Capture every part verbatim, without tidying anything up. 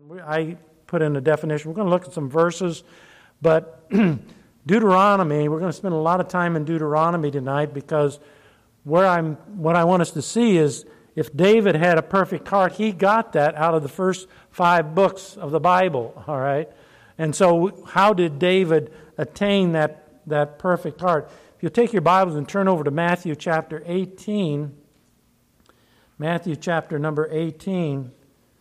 I put in a definition. We're going to look at some verses, but Deuteronomy, we're going to spend a lot of time in Deuteronomy tonight because where I'm, what I want us to see is if David had a perfect heart, he got that out of the first five books of the Bible, all right? And so how did David attain that, that perfect heart? If you'll take your Bibles and turn over to Matthew chapter eighteen, Matthew chapter number eighteen.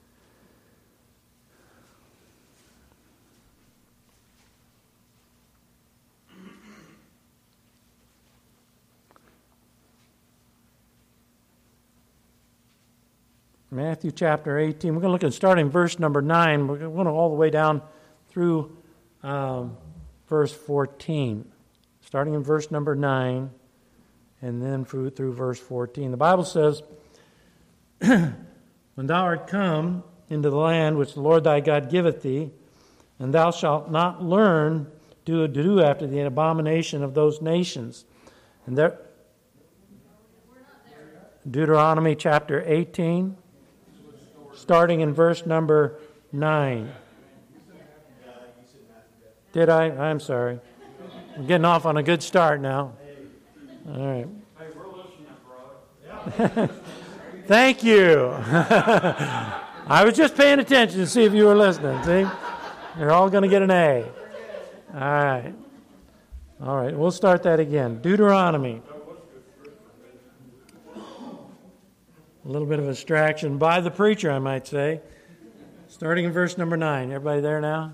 Matthew chapter eighteen. We're going to look at starting verse number nine. We're going to go all the way down through um, verse fourteen. Starting in verse number nine and then through, through verse fourteen. The Bible says, when thou art come into the land which the Lord thy God giveth thee, and thou shalt not learn to do after the abomination of those nations. And there, Deuteronomy chapter eighteen. Starting in verse number nine. Did I? I'm sorry. I'm getting off on a good start now. All right. Hey, we're listening, brother. Thank you. I was just paying attention to see if you were listening. See? You're all going to get an A. All right. All right. We'll start that again. Deuteronomy. A little bit of a distraction by the preacher, I might say. Starting in verse number nine. Everybody there now?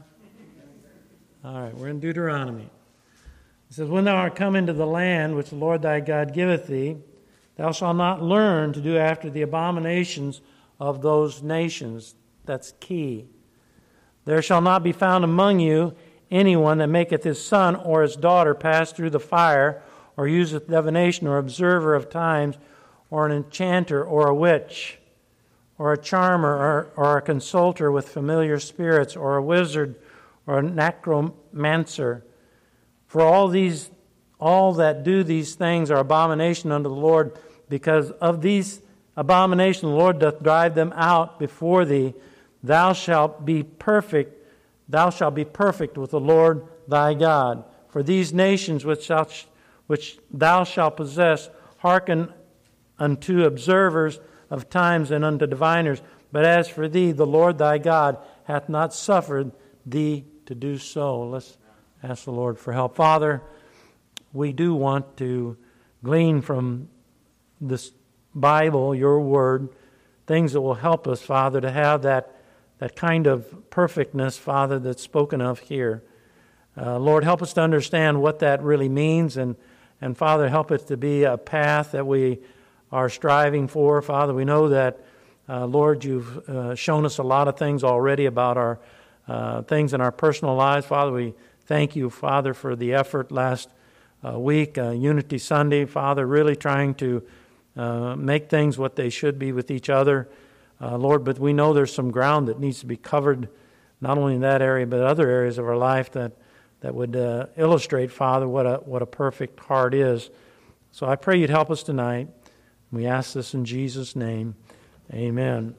All right, we're in Deuteronomy. It says, when thou art come into the land which the Lord thy God giveth thee, thou shalt not learn to do after the abominations of those nations. That's key. There shall not be found among you anyone that maketh his son or his daughter pass through the fire, or useth divination, or observer of times, or an enchanter, or a witch, or a charmer, or, or a consulter with familiar spirits, or a wizard, or a necromancer. For all these, all that do these things are abomination unto the Lord, because of these abominations the Lord doth drive them out before thee. Thou shalt be perfect, thou shalt be perfect with the Lord thy God. For these nations which, shall, which thou shalt possess hearken unto observers of times and unto diviners. But as for thee, the Lord thy God hath not suffered thee to do so. Let's ask the Lord for help. Father, we do want to glean from this Bible, your word, things that will help us, Father, to have that, that kind of perfectness, Father, that's spoken of here. Uh, Lord, help us to understand what that really means, and, and Father, help it to be a path that we are striving for. Father, we know that, uh, Lord, you've uh, shown us a lot of things already about our uh, things in our personal lives. Father, we thank you, Father, for the effort last uh, week, uh, Unity Sunday. Father, really trying to uh, make things what they should be with each other. Uh, Lord, but we know there's some ground that needs to be covered, not only in that area, but other areas of our life that, that would uh, illustrate, Father, what a, what a perfect heart is. So I pray you'd help us tonight. We ask this in Jesus' name. Amen.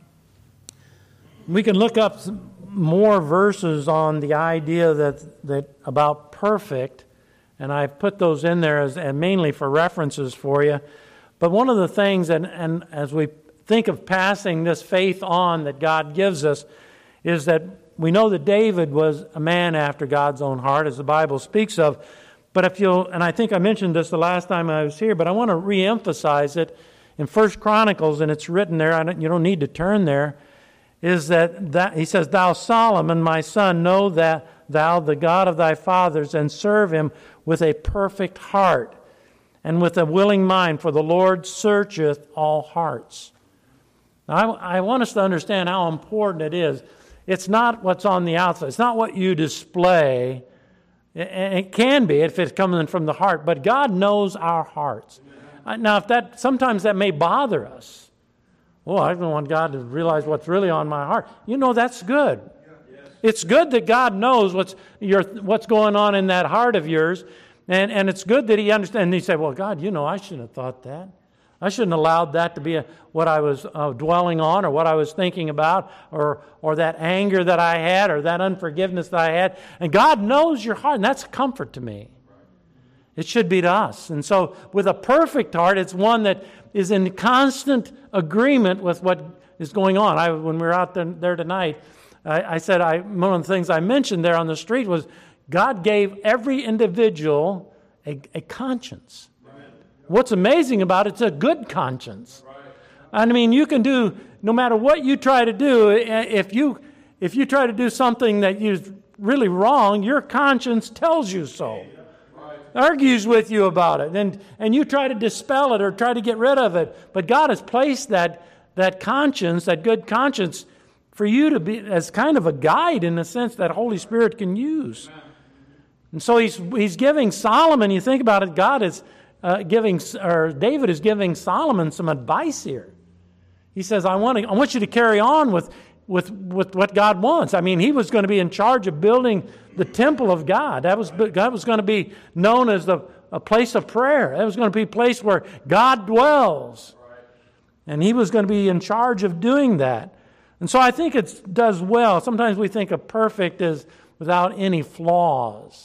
We can look up some more verses on the idea that, that about perfect, and I've put those in there as and mainly for references for you. But one of the things, and, and as we think of passing this faith on that God gives us, is that we know that David was a man after God's own heart, as the Bible speaks of. But if you'll, and I think I mentioned this the last time I was here, but I want to re-emphasize it in First Chronicles, and it's written there, I don't, you don't need to turn there, is that, that he says, Thou Solomon, my son, know that thou the God of thy fathers, and serve him with a perfect heart, and with a willing mind, for the Lord searcheth all hearts. Now, I, I want us to understand how important it is. It's not what's on the outside. It's not what you display. It can be if it's coming from the heart, but God knows our hearts. Amen. Now, if that sometimes that may bother us. Oh, I don't want God to realize what's really on my heart. You know, that's good. Yeah. Yes. It's good that God knows what's your what's going on in that heart of yours, and, and it's good that He understands. And He said, "Well, God, you know, I shouldn't have thought that. I shouldn't have allowed that to be a, what I was uh, dwelling on or what I was thinking about or, or that anger that I had or that unforgiveness that I had. And God knows your heart, and that's a comfort to me. It should be to us. And so with a perfect heart, it's one that is in constant agreement with what is going on. I, when we were out there, there tonight, I, I said I, one of the things I mentioned there on the street was God gave every individual a, a conscience. What's amazing about it, it's a good conscience. I mean, you can do, no matter what you try to do, if you if you try to do something that is really wrong, your conscience tells you so. Argues with you about it. And, and you try to dispel it or try to get rid of it. But God has placed that, that conscience, that good conscience, for you to be as kind of a guide in the sense that Holy Spirit can use. And so he's, he's giving Solomon, you think about it, God is... Uh, giving, or David is giving Solomon some advice here. He says, I want to, I want you to carry on with, with, with what God wants. I mean, he was going to be in charge of building the temple of God. That was, that was going to be known as the, a place of prayer. That was going to be a place where God dwells. And he was going to be in charge of doing that. And so I think it does well. Sometimes we think of perfect as without any flaws.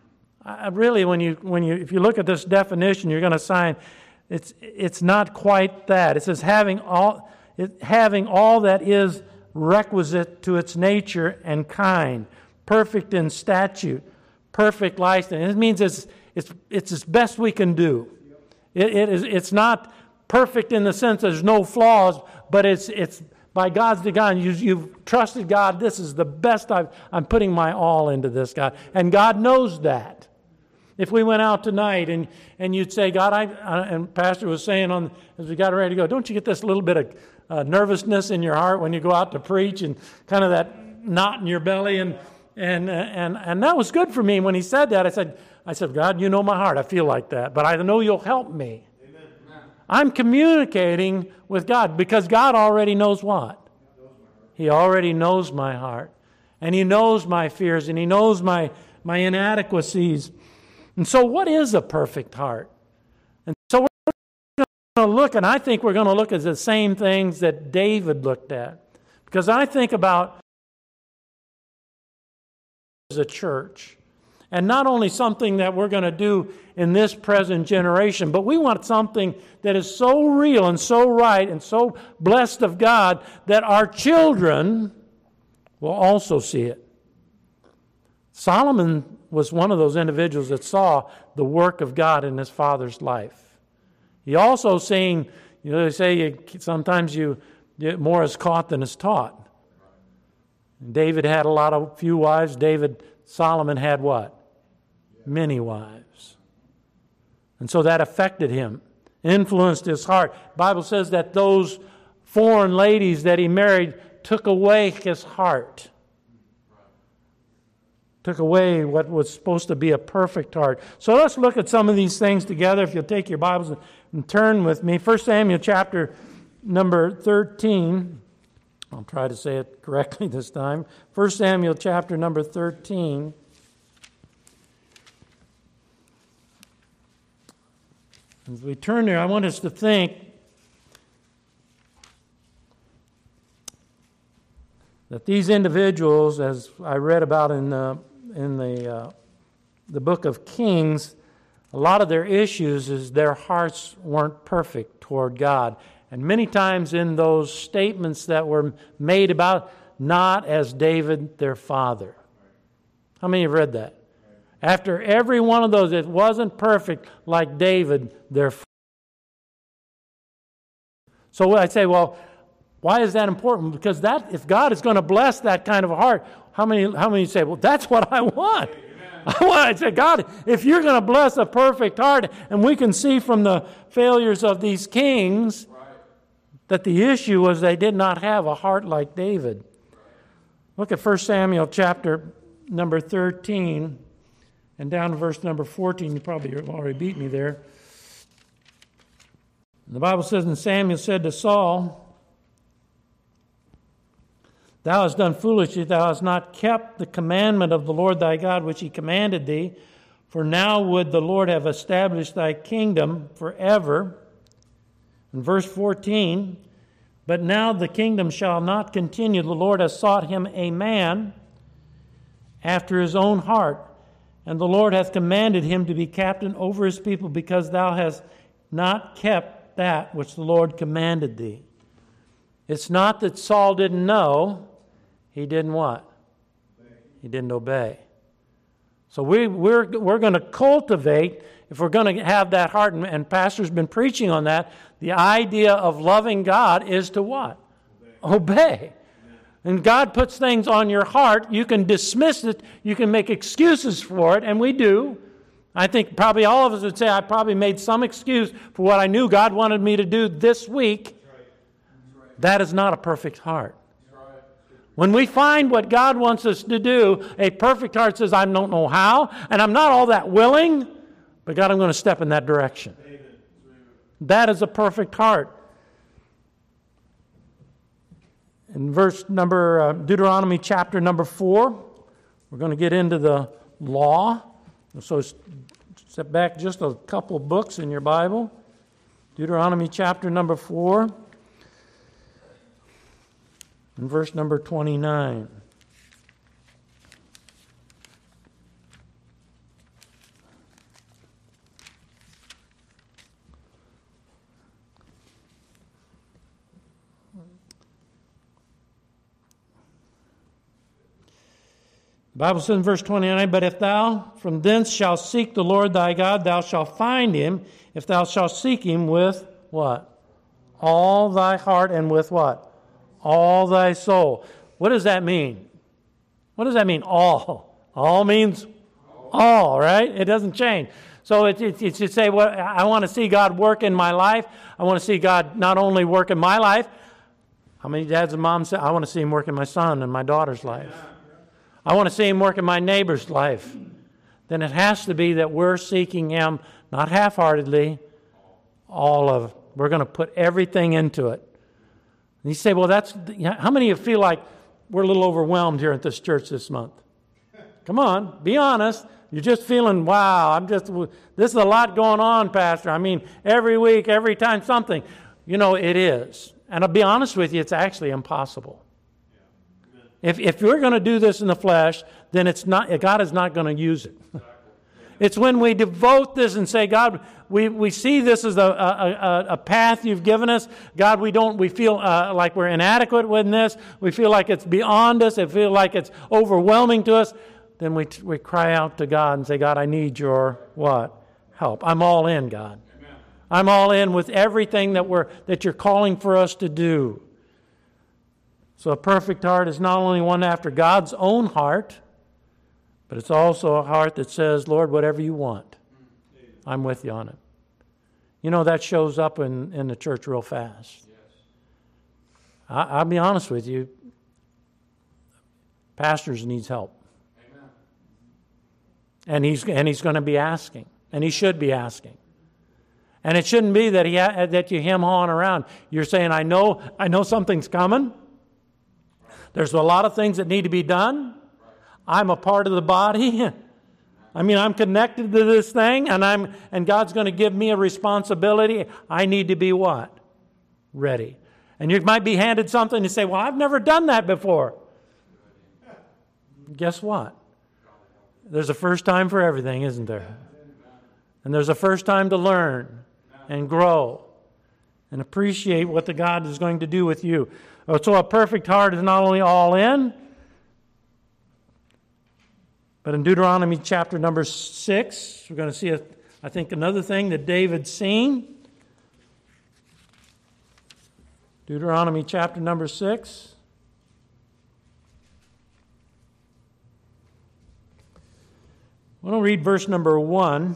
I really, when you when you if you look at this definition, you're going to find it's it's not quite that. It says having all it, having all that is requisite to its nature and kind, perfect in statute, perfect license. It means it's it's it's as best we can do. It, it is it's not perfect in the sense there's no flaws, but it's it's by God's design. You, you've trusted God. This is the best I've, I'm putting my all into this, God, and God knows that. If we went out tonight and, and you'd say, God, I, uh, and Pastor was saying on as we got ready to go, don't you get this little bit of uh, nervousness in your heart when you go out to preach and kind of that knot in your belly? And and and and that was good for me when he said that. I said, I said, God, you know my heart. I feel like that, but I know you'll help me. Amen. I'm communicating with God because God already knows what? He already knows my heart. And he knows my fears and he knows my, my inadequacies. And so what is a perfect heart? And so we're going to look, and I think we're going to look at the same things that David looked at. Because I think about as a church, and not only something that we're going to do in this present generation, but we want something that is so real and so right and so blessed of God that our children will also see it. Solomon was one of those individuals that saw the work of God in his father's life. He also seen, you know, they say you, sometimes you, you more is caught than is taught. David had a lot of few wives. David, Solomon had what? Many wives. And so that affected him, influenced his heart. The Bible says that those foreign ladies that he married took away his heart. Took away what was supposed to be a perfect heart. So let's look at some of these things together. If you'll take your Bibles and turn with me. First Samuel chapter number thirteen. I'll try to say it correctly this time. First Samuel chapter number thirteen. As we turn there, I want us to think that these individuals, as I read about in the in the uh, the book of Kings, a lot of their issues is their hearts weren't perfect toward God. And many times in those statements that were made about not as David their father. How many have read that? After every one of those, it wasn't perfect like David their father. So I say, well, why is that important? Because that, if God is going to bless that kind of a heart, how many how many say, well, that's what I want. Amen. I want to say, God, if you're going to bless a perfect heart, and we can see from the failures of these kings right. that the issue was they did not have a heart like David. Look at First Samuel chapter number thirteen, and down to verse number fourteen. You probably have already beat me there. The Bible says, and Samuel said to Saul, Thou hast done foolishly, thou hast not kept the commandment of the Lord thy God which he commanded thee, for now would the Lord have established thy kingdom forever. In verse fourteen, but now the kingdom shall not continue. The Lord has sought him a man after his own heart, and the Lord hath commanded him to be captain over his people, because thou hast not kept that which the Lord commanded thee. It's not that Saul didn't know. He didn't what? He didn't obey. So we, we're, we're going to cultivate, if we're going to have that heart, and, and Pastor's been preaching on that, the idea of loving God is to what? Obey. Obey. And God puts things on your heart. You can dismiss it. You can make excuses for it, and we do. I think probably all of us would say I probably made some excuse for what I knew God wanted me to do this week. That is not a perfect heart. When we find what God wants us to do, a perfect heart says, I don't know how, and I'm not all that willing, but God, I'm going to step in that direction. That is a perfect heart. In verse number, uh, Deuteronomy chapter number four, we're going to get into the law. So step back just a couple books in your Bible. Deuteronomy chapter number four. In verse number twenty-nine. The Bible says in verse twenty-nine, but if thou from thence shalt seek the Lord thy God, thou shalt find him, if thou shalt seek him with what? All thy heart, and with what? All thy soul. What does that mean? What does that mean, all? All means all, right? It doesn't change. So it, it, it should say, well, I want to see God work in my life. I want to see God not only work in my life. How many dads and moms say, I want to see him work in my son and my daughter's life. I want to see him work in my neighbor's life. Then it has to be that we're seeking him, not half-heartedly, all of it. We're going to put everything into it. And you say, well, that's, how many of you feel like we're a little overwhelmed here at this church this month? Come on, be honest. You're just feeling, wow, I'm just, this is a lot going on, Pastor. I mean, every week, every time something. You know, it is. And I'll be honest with you, it's actually impossible. If if you're going to do this in the flesh, then it's not, God is not going to use it. It's when we devote this and say, God, we, we see this as a, a, a path you've given us. God, we don't, we feel uh, like we're inadequate with this. We feel like it's beyond us. We feel like it's overwhelming to us. Then we we cry out to God and say, God, I need your what? Help. I'm all in, God. Amen. I'm all in with everything that we're that you're calling for us to do. So a perfect heart is not only one after God's own heart, but it's also a heart that says, Lord, whatever you want, I'm with you on it. You know, that shows up in, in the church real fast. Yes. I, I'll be honest with you. Pastors needs help. Amen. And he's and he's going to be asking. And he should be asking. And it shouldn't be that he ha- that you hem-hawing around. You're saying, I know, I know something's coming. There's a lot of things that need to be done. I'm a part of the body. I mean, I'm connected to this thing, and I'm and God's going to give me a responsibility. I need to be what? Ready. And you might be handed something and say, well, I've never done that before. Guess what? There's a first time for everything, isn't there? And there's a first time to learn and grow and appreciate what the God is going to do with you. So a perfect heart is not only all in, but in Deuteronomy chapter number six, we're going to see, a, I think, another thing that David's seen. Deuteronomy chapter number six. I want to read verse number one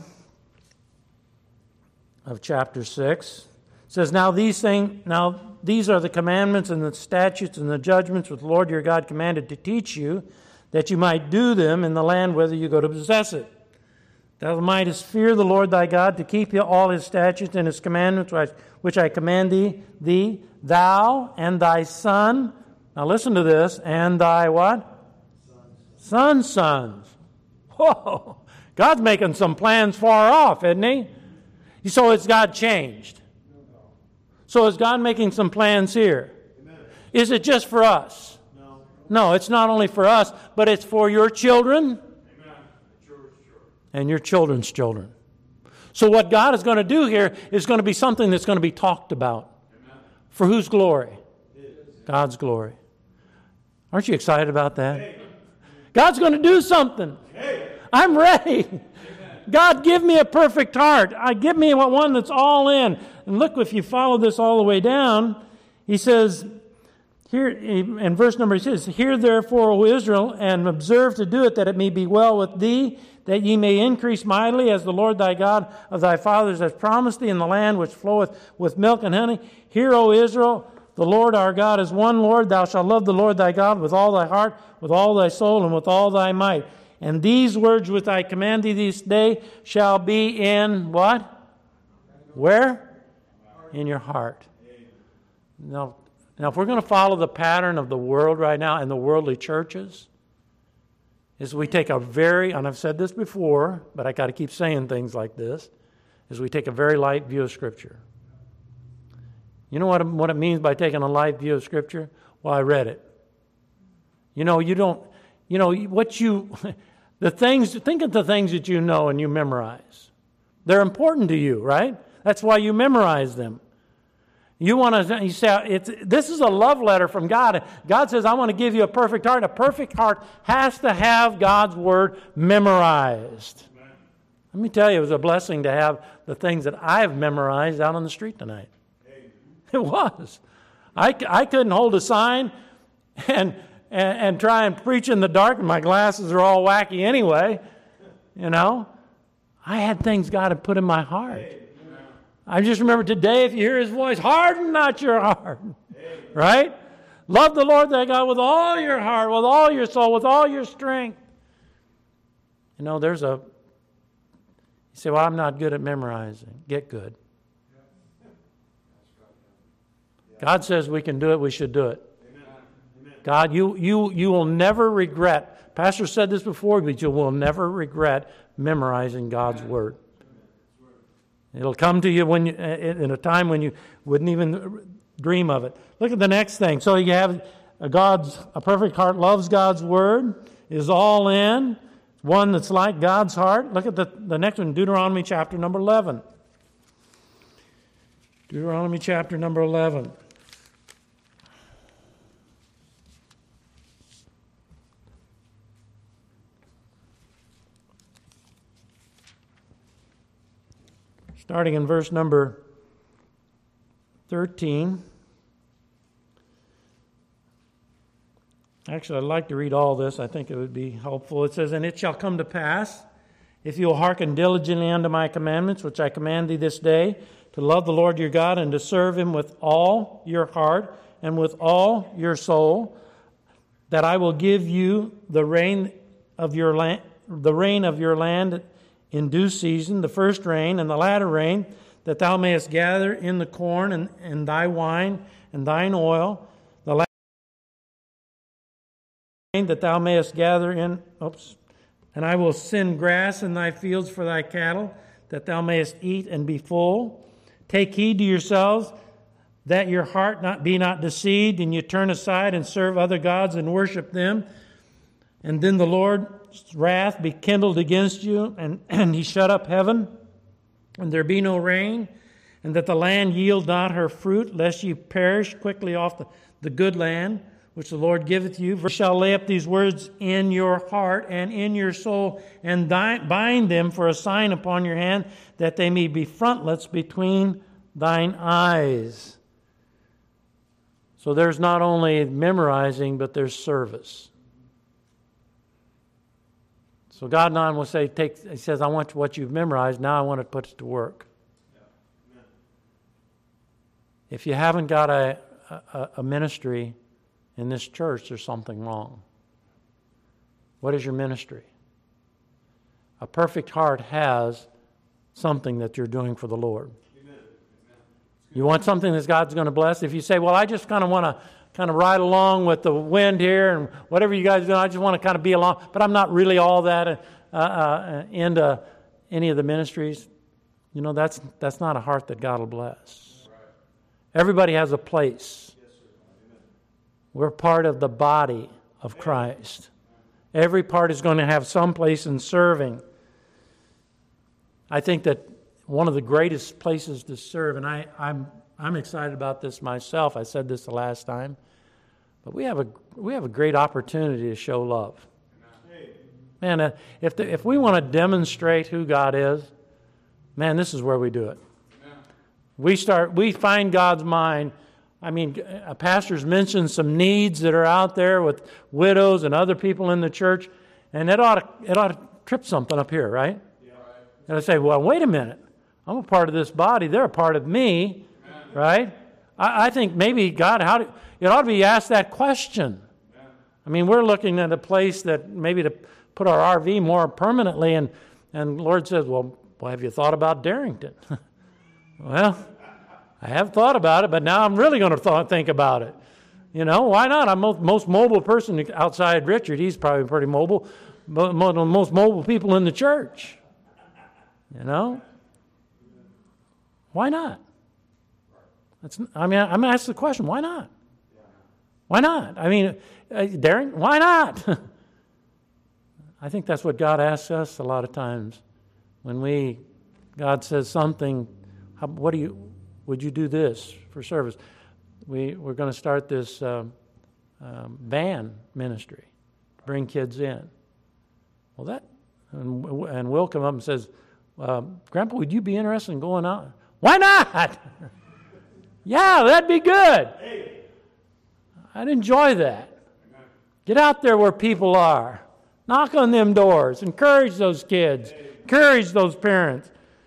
of chapter six. It says, Now these things, now these are the commandments and the statutes and the judgments which the Lord your God commanded to teach you, that you might do them in the land whither you go to possess it. Thou mightest fear the Lord thy God, to keep all his statutes and his commandments, which I command thee, thee, thou and thy son. Now listen to this, and thy what? Sons' sons. Whoa! God's making some plans far off, isn't he? So has God changed? So is God making some plans here? Amen. Is it just for us? No. No, it's not only for us, but it's for your children. Amen. And your children's children. So what God is going to do here is going to be something that's going to be talked about. Amen. For whose glory? God's glory. Aren't you excited about that? Hey. God's going to do something. Hey. I'm ready. Amen. God, give me a perfect heart. I give me one that's all in. And look, if you follow this all the way down, he says, here in verse number six, hear therefore, O Israel, and observe to do it, that it may be well with thee, that ye may increase mightily, as the Lord thy God of thy fathers has promised thee, in the land which floweth with milk and honey. Hear, O Israel, the Lord our God is one Lord. Thou shalt love the Lord thy God with all thy heart, with all thy soul, and with all thy might. And these words which I command thee this day shall be in what? Where? In your heart. Now, now if we're going to follow the pattern of the world right now and the worldly churches, is we take a very, and I've said this before, but I got to keep saying things like this, is we take a very light view of Scripture. You know what, what it means by taking a light view of Scripture? Well, I read it. You know, you don't, you know, what you, the things, think of the things that you know and you memorize. They're important to you, right? That's why you memorize them. You want to, you say, it's, this is a love letter from God. God says, I want to give you a perfect heart. A perfect heart has to have God's Word memorized. Amen. Let me tell you, it was a blessing to have the things that I've memorized out on the street tonight. Amen. It was. I, I couldn't hold a sign and, and, and try and preach in the dark, and my glasses are all wacky anyway. You know, I had things God had put in my heart. Amen. I just remember today, if you hear His voice, harden not your heart. Amen. Right? Love the Lord thy God with all your heart, with all your soul, with all your strength. You know, there's a, you say, well, I'm not good at memorizing. Get good. God says we can do it, we should do it. Amen. God, you, you, you will never regret, Pastor said this before, but you will never regret memorizing God's Amen. Word. It'll come to you when you, in a time when you wouldn't even dream of it. Look at the next thing. So you have a God's a perfect heart loves God's Word, is all in, one that's like God's heart. Look at the, the next one, Deuteronomy chapter number eleven. Deuteronomy chapter number eleven. Starting in verse number thirteen. Actually, I'd like to read all this. I think it would be helpful. It says, and it shall come to pass, if you will hearken diligently unto my commandments, which I command thee this day, to love the Lord your God and to serve Him with all your heart and with all your soul, that I will give you the rain of your land, the rain of your land in due season, the first rain and the latter rain, that thou mayest gather in the corn and, and thy wine and thine oil, the latter rain that thou mayest gather in, oops, and I will send grass in thy fields for thy cattle, that thou mayest eat and be full. Take heed to yourselves, that your heart not be not deceived, and you turn aside and serve other gods and worship them. And then the Lord's wrath be kindled against you, and, and He shut up heaven, and there be no rain, and that the land yield not her fruit, lest ye perish quickly off the, the good land, which the Lord giveth you. For you shall lay up these words in your heart and in your soul, and bind them for a sign upon your hand, that they may be frontlets between thine eyes. So there's not only memorizing, but there's service. So God now will say, take, He says, I want what you've memorized, now I want to put it to work. Yeah. If you haven't got a, a, a ministry in this church, there's something wrong. What is your ministry? A perfect heart has something that you're doing for the Lord. Amen. You want something that God's going to bless? If you say, well, I just kind of want to kind of ride along with the wind here and whatever you guys do, I just want to kind of be along, but I'm not really all that uh, uh, into any of the ministries. You know, that's that's not a heart that God will bless. Everybody has a place. We're part of the body of Christ. Every part is going to have some place in serving. I think that one of the greatest places to serve, and I, I'm I'm excited about this myself. I said this the last time, but we have a we have a great opportunity to show love. Man, uh, if the, if we want to demonstrate who God is, man, this is where we do it. We start we find God's mind. I mean, a pastor's mentioned some needs that are out there with widows and other people in the church, and it ought to, it ought to trip something up here, right? Yeah. And I say, well, wait a minute. I'm a part of this body. They're a part of me, right? I, I think maybe, God, how do, it ought to be asked that question. I mean, we're looking at a place that maybe to put our R V more permanently, and, and the Lord says, well, well, have you thought about Darrington? Well, I have thought about it, but now I'm really going to th- think about it. You know, why not? I'm the most mobile person outside Richard. He's probably pretty mobile. But one of the most mobile people in the church. You know? Why not? That's, I mean, I'm asked the question, why not? Why not? I mean, uh, Darren, why not? I think that's what God asks us a lot of times. When we, God says something, how, what do you... Would you do this for service? We, we're going to start this um, um, van ministry, bring kids in. Well, that, and, and Will come up and says, um, Grandpa, would you be interested in going out? Why not? Yeah, that'd be good. I'd enjoy that. Get out there where people are. Knock on them doors. Encourage those kids. Encourage those parents.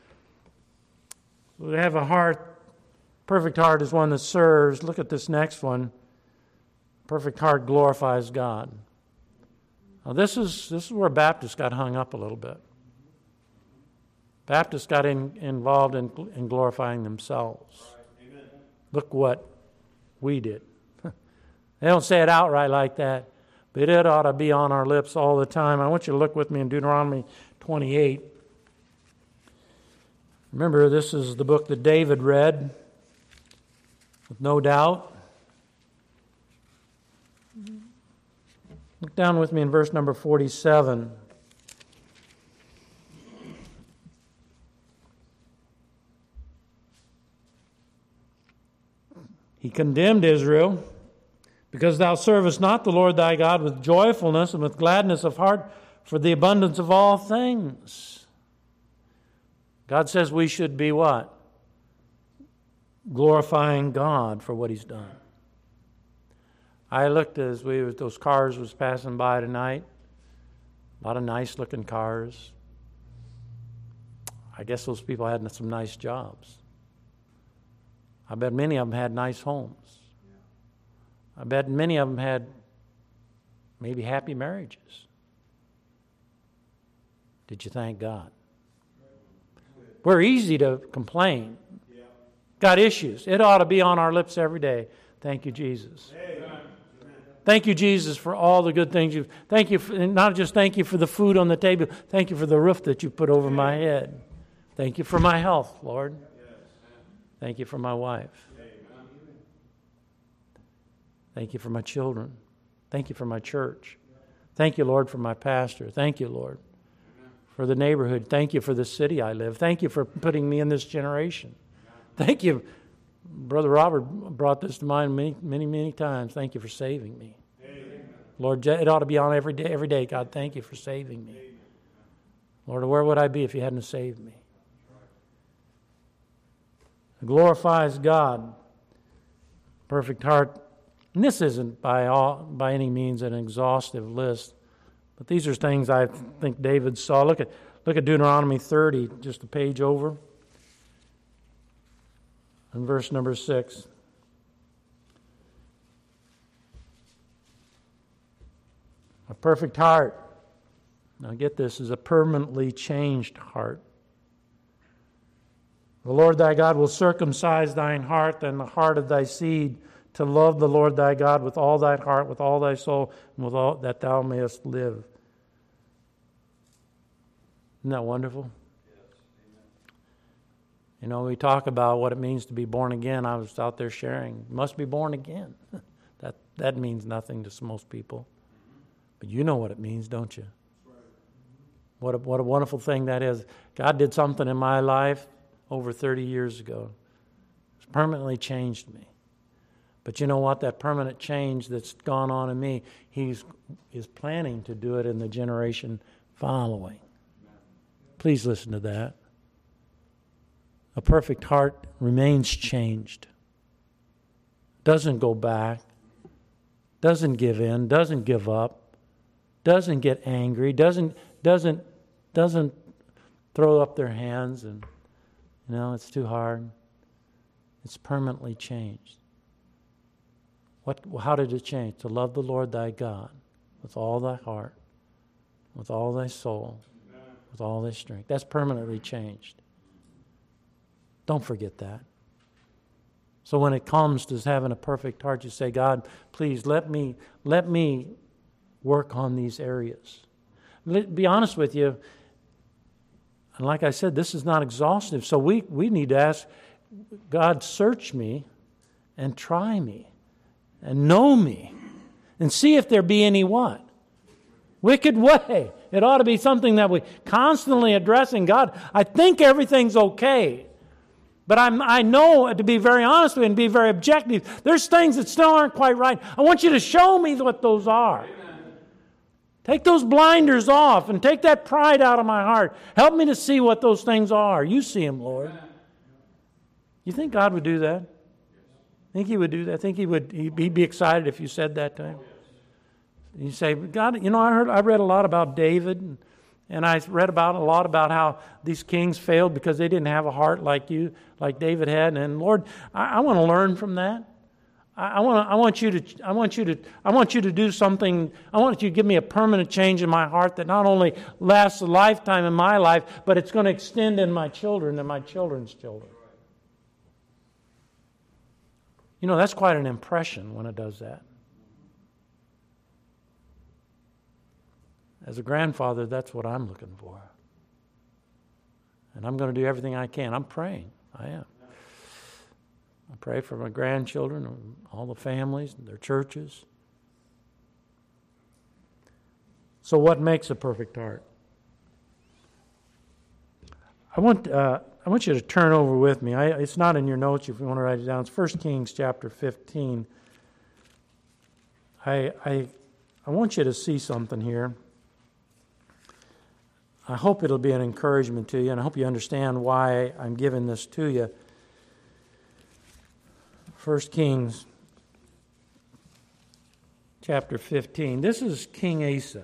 We have a heart. Perfect heart is one that serves. Look at this next one. Perfect heart glorifies God. Now this is this is where Baptists got hung up a little bit. Baptists got in, involved in, in glorifying themselves. Amen. Look what we did. They don't say it outright like that, but it ought to be on our lips all the time. I want you to look with me in Deuteronomy twenty-eight. Remember, this is the book that David read. With no doubt. Look down with me in verse number forty-seven. He condemned Israel, because thou servest not the Lord thy God with joyfulness and with gladness of heart for the abundance of all things. God says we should be what? Glorifying God for what He's done. I looked as we those cars was passing by tonight. A lot of nice looking cars. I guess those people had some nice jobs. I bet many of them had nice homes. I bet many of them had maybe happy marriages. Did you thank God? We're easy to complain. Got issues. It ought to be on our lips every day. Thank you, Jesus. Amen. Thank you, Jesus, for all the good things you've... Thank you, for, not just thank you for the food on the table. Thank you for the roof that you put over my head. Thank you for my health, Lord. Thank you for my wife. Thank you for my children. Thank you for my church. Thank you, Lord, for my pastor. Thank you, Lord, for the neighborhood. Thank you for the city I live. Thank you for putting me in this generation. Thank you. Brother Robert brought this to mind many, many, many times. Thank you for saving me. Amen. Lord, it ought to be on every day, every day. God, thank you for saving me. Amen. Lord, where would I be if you hadn't saved me? It glorifies God. Perfect heart. And this isn't by all, by any means an exhaustive list, but these are things I think David saw. Look at look at Deuteronomy thirty, just a page over. In verse number six. A perfect heart. Now get this, is a permanently changed heart. The Lord thy God will circumcise thine heart and the heart of thy seed to love the Lord thy God with all thy heart, with all thy soul, and with all that thou mayest live. Isn't that wonderful? You know, we talk about what it means to be born again. I was out there sharing, you must be born again. that that means nothing to most people. But you know what it means, don't you? What a, what a wonderful thing that is. God did something in my life over thirty years ago. It's permanently changed me. But you know what? That permanent change that's gone on in me, He's is planning to do it in the generation following. Please listen to that. A perfect heart remains changed. Doesn't go back. Doesn't give in. Doesn't give up. Doesn't get angry. Doesn't doesn't doesn't throw up their hands and, you know, it's too hard. It's permanently changed. What? How did it change? To love the Lord thy God with all thy heart, with all thy soul, with all thy strength. That's permanently changed. Don't forget that. So when it comes to having a perfect heart, you say, God, please let me let me work on these areas. Let, be honest with you, and like I said, this is not exhaustive. So we, we need to ask, God, search me and try me and know me and see if there be any what? Wicked way. It ought to be something that we constantly addressing. God, I think everything's okay. But I'm, I know, to be very honest with you and be very objective, there's things that still aren't quite right. I want you to show me what those are. Amen. Take those blinders off and take that pride out of my heart. Help me to see what those things are. You see them, Lord. Amen. You think God would do that? Think He would do that? Think He would he'd be excited if you said that to Him? You say, God, you know, I heard I read a lot about David and And I read about a lot about how these kings failed because they didn't have a heart like you, like David had. And Lord, I, I want to learn from that. I, I want to, I want you to, I want you to, I want you to do something. I want you to give me a permanent change in my heart that not only lasts a lifetime in my life, but it's going to extend in my children and my children's children. You know, that's quite an impression when it does that. As a grandfather, that's what I'm looking for. And I'm going to do everything I can. I'm praying. I am. I pray for my grandchildren, all the families, their churches. So what makes a perfect heart? I want uh, I want you to turn over with me. I, it's not in your notes if you want to write it down. It's First Kings chapter fifteen. I I I want you to see something here. I hope it'll be an encouragement to you, and I hope you understand why I'm giving this to you. First Kings chapter fifteen. This is King Asa.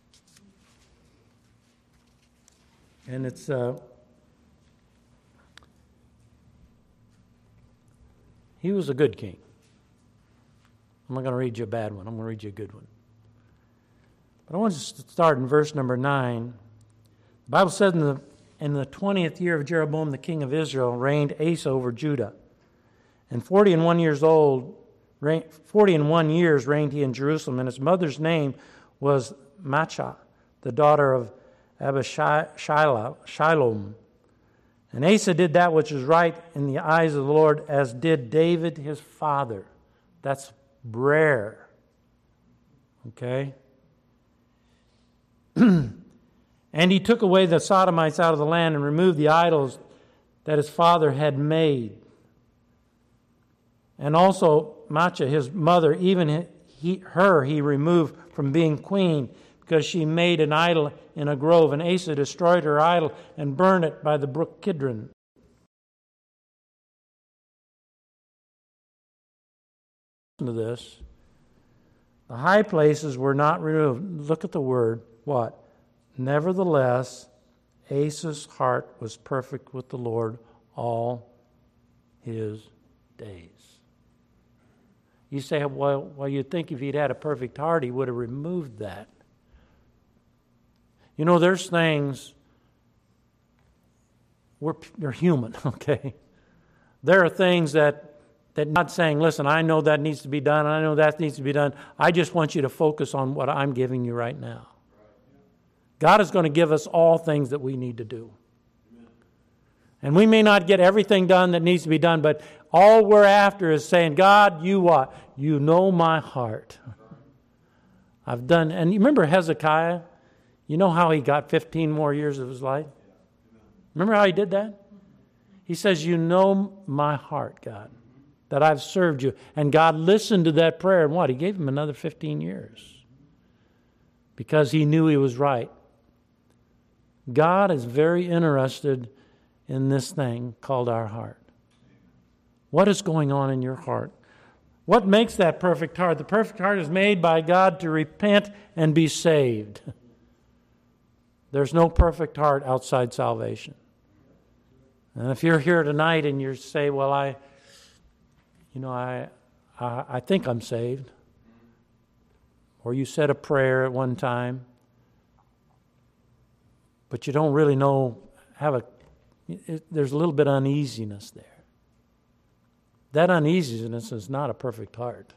And it's uh, he was a good king. I'm not going to read you a bad one. I'm going to read you a good one. But I want to start in verse number nine. The Bible says in the in the twentieth year of Jeroboam, the king of Israel, reigned Asa over Judah. And forty and one years old, forty and one years reigned he in Jerusalem, and his mother's name was Maachah, the daughter of Abishai-Shilom. And Asa did that which was right in the eyes of the Lord, as did David his father. That's rare. Okay? And he took away the Sodomites out of the land and removed the idols that his father had made. And also Maachah, his mother, even he, her he removed from being queen, because she made an idol in a grove. And Asa destroyed her idol and burned it by the brook Kidron. Listen to this. The high places were not removed. Look at the word. What? Nevertheless, Asa's heart was perfect with the Lord all his days. You say, well, well, you'd think if he'd had a perfect heart, he would have removed that. You know, there's things, we're, they're human, okay? There are things that, that God's saying, listen, I know that needs to be done, and I know that needs to be done. I just want you to focus on what I'm giving you right now. God is going to give us all things that we need to do. And we may not get everything done that needs to be done, but all we're after is saying, God, you what? You know my heart. I've done, and you remember Hezekiah? You know how he got fifteen more years of his life? Remember how he did that? He says, you know my heart, God, that I've served you. And God listened to that prayer, and what? He gave him another fifteen years. Because he knew he was right. God is very interested in this thing called our heart. What is going on in your heart? What makes that perfect heart? The perfect heart is made by God to repent and be saved. There's no perfect heart outside salvation. And if you're here tonight and you say, well, I, you know, I, I, I think I'm saved. Or you said a prayer at one time, but you don't really know, have a, it, there's a little bit of uneasiness there. That uneasiness is not a perfect heart.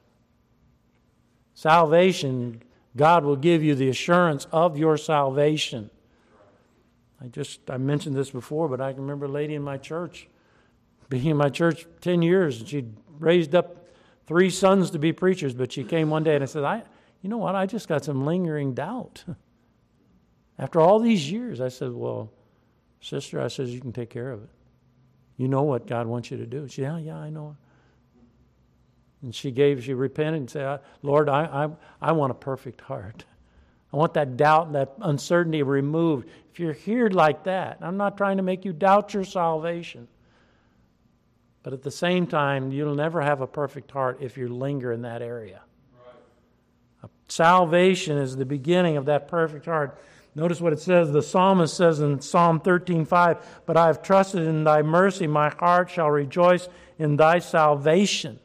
Salvation, God will give you the assurance of your salvation. I just, I mentioned this before, but I can remember a lady in my church, being in my church ten years, and she'd raised up three sons to be preachers, but she came one day and I said, I, you know what, I just got some lingering doubt. After all these years, I said, well, sister, I said, you can take care of it. You know what God wants you to do. She said, yeah, yeah, I know. And she gave, she repented and said, Lord, I, I, I want a perfect heart. I want that doubt and that uncertainty removed. If you're here like that, I'm not trying to make you doubt your salvation. But at the same time, you'll never have a perfect heart if you linger in that area. Right. Salvation is the beginning of that perfect heart. Notice what it says. The psalmist says in Psalm thirteen five, but I have trusted in thy mercy. My heart shall rejoice in thy salvation.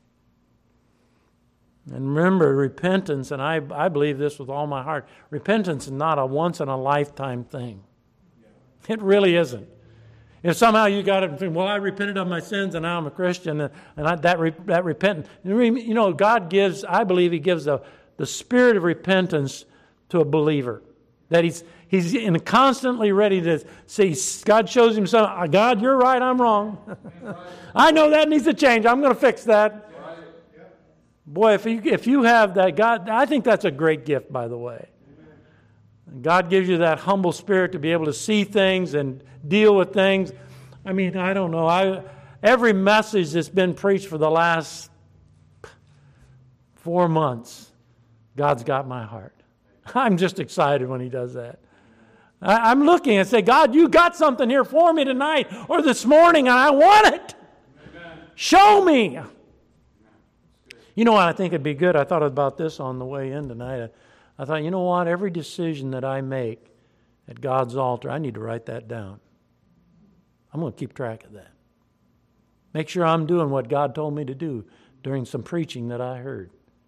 And remember, repentance, and I, I believe this with all my heart, repentance is not a once-in-a-lifetime thing. It really isn't. If somehow you got it, well, I repented of my sins and now I'm a Christian, and, and I, that re, that repentance, you know, God gives, I believe He gives the, the spirit of repentance to a believer. That he's he's in constantly ready to see. God shows him something. God, you're right, I'm wrong. I know that needs to change. I'm going to fix that. Boy, if you, if you have that, God, I think that's a great gift, by the way. God gives you that humble spirit to be able to see things and deal with things. I mean, I don't know. I every message that's been preached for the last four months, God's got my heart. I'm just excited when He does that. I, I'm looking and say, God, you got something here for me tonight or this morning, and I want it. Amen. Show me. You know what? I think it'd be good. I thought about this on the way in tonight. I, I thought, you know what? Every decision that I make at God's altar, I need to write that down. I'm going to keep track of that. Make sure I'm doing what God told me to do during some preaching that I heard.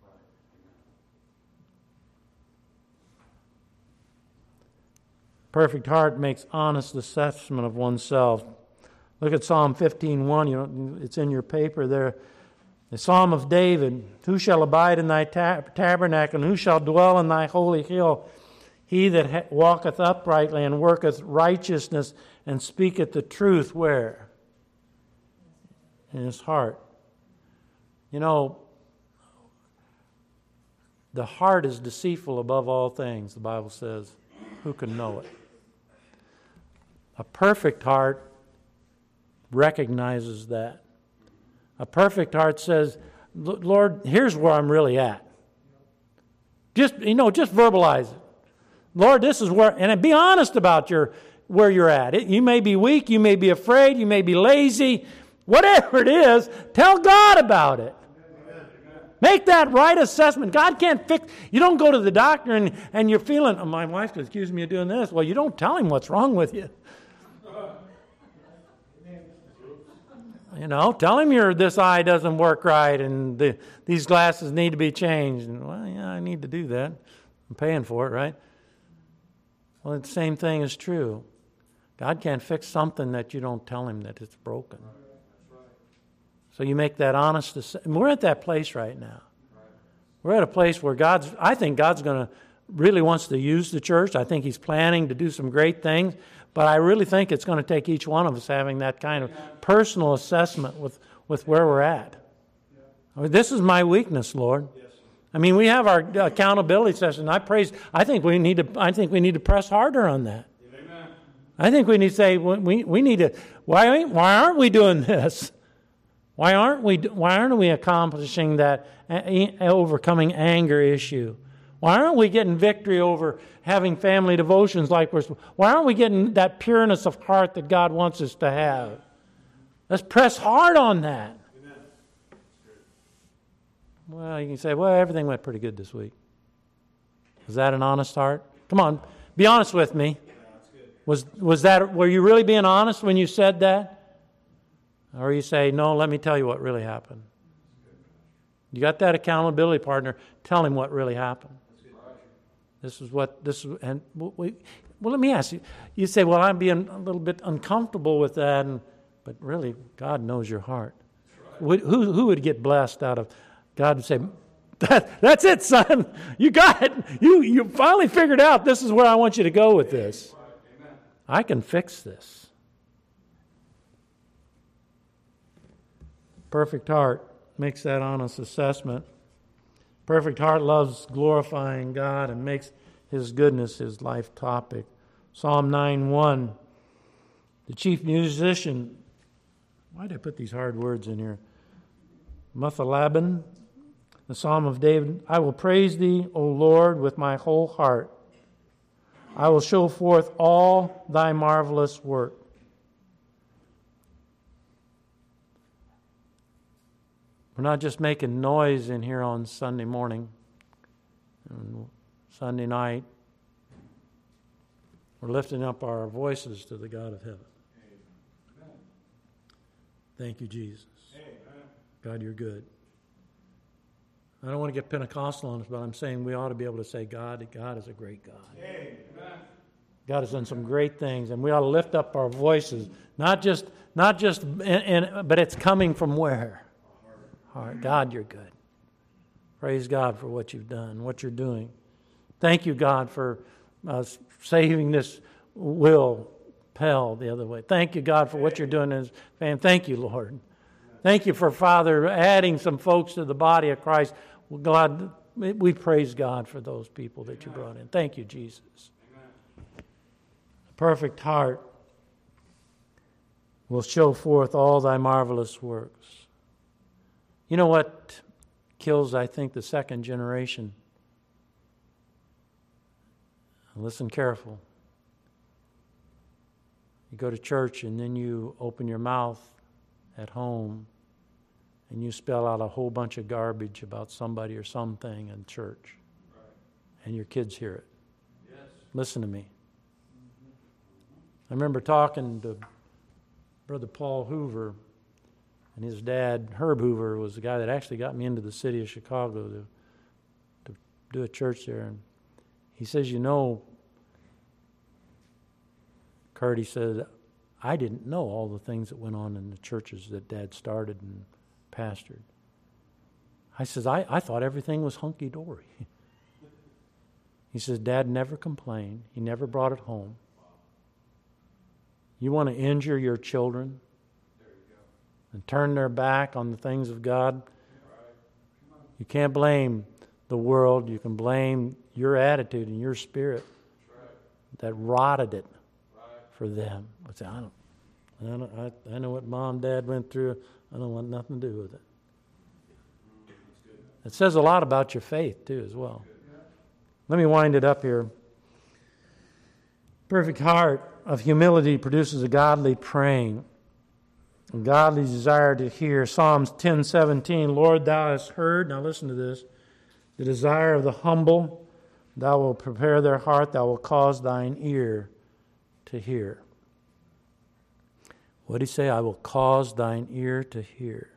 Perfect heart makes honest assessment of oneself. Look at Psalm fifteen one. You know, it's in your paper there. The Psalm of David, who shall abide in thy tab- tabernacle, and who shall dwell in thy holy hill? He that ha- walketh uprightly and worketh righteousness and speaketh the truth, where? In his heart. You know, the heart is deceitful above all things, the Bible says. Who can know it? A perfect heart recognizes that. A perfect heart says, Lord, here's where I'm really at. Just, you know, just verbalize it. Lord, this is where, and be honest about your where you're at. It, you may be weak, you may be afraid, you may be lazy. Whatever it is, tell God about it. Make that right assessment. God can't fix, you don't go to the doctor and, and you're feeling, oh, my wife could accuse me of doing this. Well, you don't tell him what's wrong with you. You know, tell him your this eye doesn't work right and the, these glasses need to be changed. And, well, yeah, I need to do that. I'm paying for it, right? Well, the same thing is true. God can't fix something that you don't tell Him that it's broken. So you make that honest decision. We're at that place right now. We're at a place where God's, I think God's going to, really wants to use the church. I think He's planning to do some great things. But I really think it's going to take each one of us having that kind of personal assessment with, with where we're at. I mean, this is my weakness, Lord. I mean, we have our accountability session. I praise. I think we need to. I think we need to press harder on that. Amen. I think we need to say we we need to. Why why aren't we doing this? Why aren't we Why aren't we accomplishing that overcoming anger issue? Why aren't we getting victory over having family devotions like we're? Why aren't we getting that pureness of heart that God wants us to have? Let's press hard on that. Amen. Well, you can say, well, everything went pretty good this week. Is that an honest heart? Come on, be honest with me. Was was that? Were you really being honest when you said that? Or you say, no, let me tell you what really happened. You got that accountability partner, tell him what really happened. This is what, this is, and we, well, let me ask you. You say, well, I'm being a little bit uncomfortable with that, and, but really, God knows your heart. Would, who, who would get blessed out of, God would say, that, that's it, son. You got it. You, you finally figured out this is where I want you to go with this. I can fix this. Perfect heart makes that honest assessment. Perfect heart loves glorifying God and makes His goodness his life topic. Psalm nine one, the chief musician, why did I put these hard words in here? Methuselah, the Psalm of David, I will praise Thee, O Lord, with my whole heart. I will show forth all Thy marvelous work. We're not just making noise in here on Sunday morning and Sunday night. We're lifting up our voices to the God of heaven. Amen. Thank you, Jesus. Amen. God, you're good. I don't want to get Pentecostal on us, but I'm saying we ought to be able to say, God, God is a great God. Amen. God has done some great things, and we ought to lift up our voices, not just, not just, in, in, but it's coming from where? Heart. God, you're good. Praise God for what you've done, what you're doing. Thank you, God, for uh, saving this Will Pell the other way. Thank you, God, for what you're doing in his family. Thank you, Lord. Thank you for, Father, adding some folks to the body of Christ. Well, God, we praise God for those people that you brought in. Thank you, Jesus. A perfect heart will show forth all thy marvelous works. You know what kills, I think, the second generation? Listen careful. You go to church and then you open your mouth at home and you spell out a whole bunch of garbage about somebody or something in church. Right. And your kids hear it. Yes. Listen to me. I remember talking to Brother Paul Hoover, and his dad, Herb Hoover, was the guy that actually got me into the city of Chicago to, to do a church there. And he says, you know, Kurt, he said, I didn't know all the things that went on in the churches that Dad started and pastored. I says, I, I thought everything was hunky-dory. He says, Dad never complained. He never brought it home. You want to injure your children and turn their back on the things of God? You can't blame the world. You can blame your attitude and your spirit that rotted it for them. But I don't, I don't, I, I know what Mom, Dad went through. I don't want nothing to do with it. It says a lot about your faith too, as well. Let me wind it up here. Perfect heart of humility produces a godly praying, a godly desire to hear. Psalms ten seventeen, Lord, thou hast heard, now listen to this, the desire of the humble, thou wilt prepare their heart, thou wilt cause thine ear to hear. What did he say? I will cause thine ear to hear.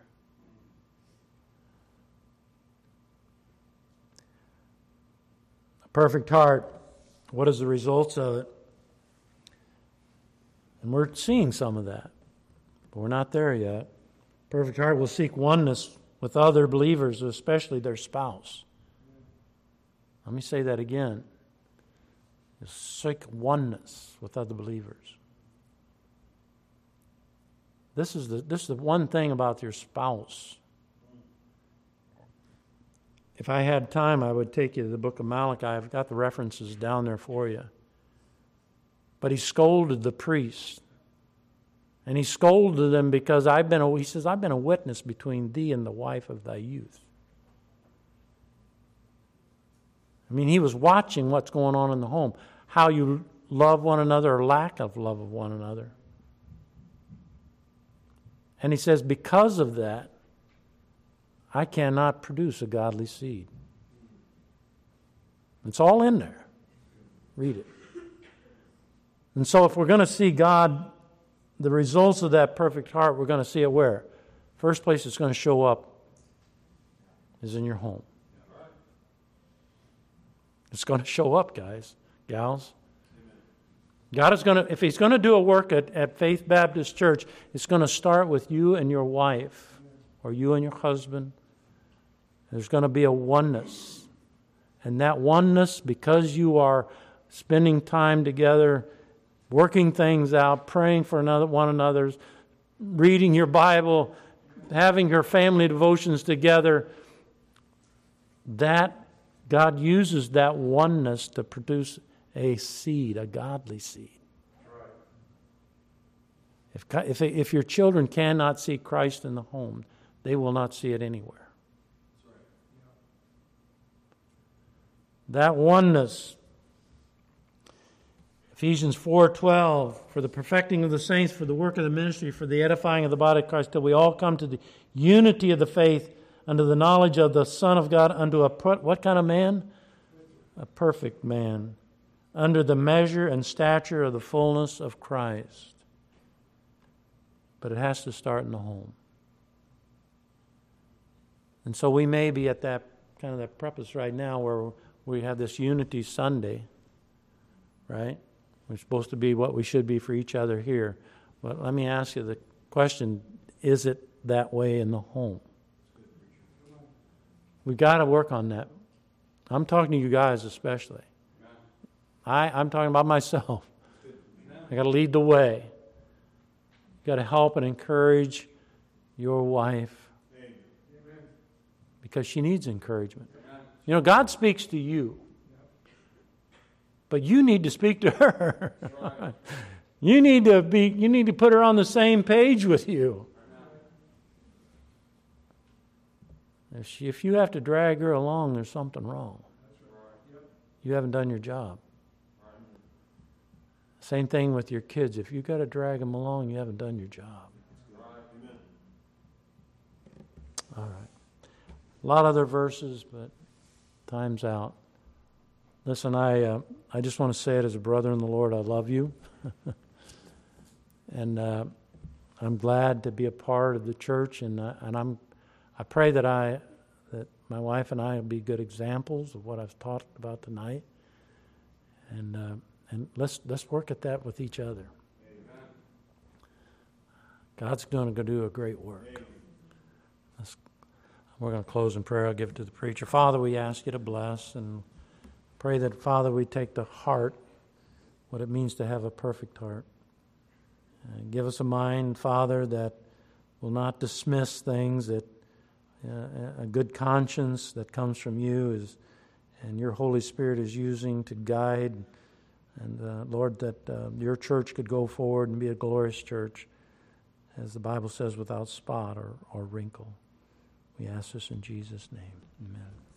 A perfect heart, what is the results of it? And we're seeing some of that, but we're not there yet. Perfect heart will seek oneness with other believers, especially their spouse. Let me say that again. Seek oneness with other believers. This is the this is the one thing about your spouse. If I had time, I would take you to the book of Malachi. I've got the references down there for you. But he scolded the priest. And he scolded them because I've been a, he says, I've been a witness between thee and the wife of thy youth. I mean, he was watching what's going on in the home, how you love one another or lack of love of one another. And he says, because of that, I cannot produce a godly seed. It's all in there. Read it. And so if we're going to see God, the results of that perfect heart, we're going to see it where? First place it's going to show up is in your home. It's going to show up, guys, gals. God is going to, if He's going to do a work at, at Faith Baptist Church, it's going to start with you and your wife, or you and your husband. There's going to be a oneness. And that oneness, because you are spending time together, working things out, praying for another, one another's, reading your Bible, having your family devotions together, that God uses that oneness to produce a seed, a godly seed. If, if, if your children cannot see Christ in the home, they will not see it anywhere. That oneness. Ephesians four twelve, for the perfecting of the saints, for the work of the ministry, for the edifying of the body of Christ, till we all come to the unity of the faith, unto the knowledge of the Son of God, unto a, what kind of man? A perfect man, under the measure and stature of the fullness of Christ. But it has to start in the home. And so we may be at that kind of that preface right now where we have this Unity Sunday, right? We're supposed to be what we should be for each other here. But let me ask you the question, is it that way in the home? We've got to work on that. I'm talking to you guys especially. I, I'm talking about myself. I got to lead the way. Got to help and encourage your wife because she needs encouragement. You know, God speaks to you, but you need to speak to her. You need to be. You need to put her on the same page with you. If she, if you have to drag her along, there's something wrong. You haven't done your job. Same thing with your kids. If you've got to drag them along, you haven't done your job. All right. A lot of other verses, but time's out. Listen, I uh, I just want to say it as a brother in the Lord. I love you. and uh, I'm glad to be a part of the church, and uh, and I'm I pray that I that my wife and I will be good examples of what I've talked about tonight. And uh, and let's let's work at that with each other. Amen. God's going to do a great work. Let's, we're going to close in prayer. I'll give it to the preacher. Father, we ask you to bless and pray that, Father, we take to heart what it means to have a perfect heart. Uh, give us a mind, Father, that will not dismiss things, that uh, a good conscience that comes from you is, and your Holy Spirit is using to guide. And, uh, Lord, that uh, your church could go forward and be a glorious church, as the Bible says, without spot or, or wrinkle. We ask this in Jesus' name. Amen.